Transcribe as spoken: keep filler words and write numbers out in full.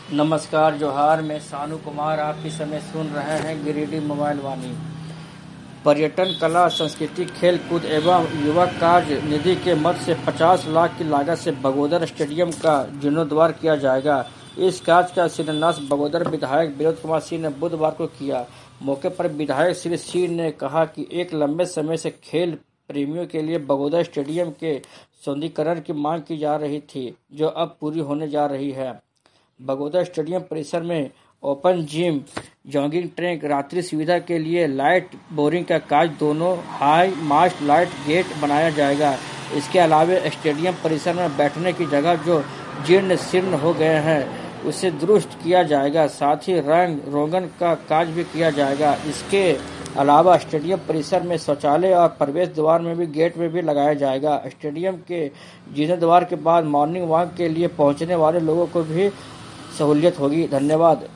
नमस्कार जोहार, मैं सानू कुमार। आप इस समय सुन रहे हैं गिरिडीह मोबाइल वाणी। पर्यटन, कला, संस्कृति, खेल कूद एवं युवा कार्य निधि के मद से पचास लाख की लागत से बगोदर स्टेडियम का जीर्णोद्धार किया जाएगा। इस कार्य का शिलान्यास बगोदर विधायक विनोद कुमार सिंह ने बुधवार को किया। मौके पर विधायक श्री सिंह ने कहा कि एक लंबे समय से खेल प्रेमियों के लिए बगोदर स्टेडियम के सौंदर्यीकरण की मांग की जा रही थी, जो अब पूरी होने जा रही है। बगोदर स्टेडियम परिसर में ओपन जिम, जॉगिंग ट्रैक, रात्रि सुविधा के लिए लाइट बोरिंग का कार्य, दोनों हाई मास्ट लाइट गेट बनाया जाएगा। इसके अलावा स्टेडियम परिसर में बैठने की जगह जो जीर्ण शीर्ण हो गए हैं उसे दुरुस्त किया जाएगा। साथ ही रंग रोगन का कार्य भी किया जाएगा। इसके अलावा स्टेडियम परिसर में शौचालय और प्रवेश द्वार में भी गेट में भी लगाया जाएगा। स्टेडियम के जीर्णोद्धार के बाद मॉर्निंग वॉक के लिए पहुंचने वाले लोगों को भी सहूलियत होगी। धन्यवाद।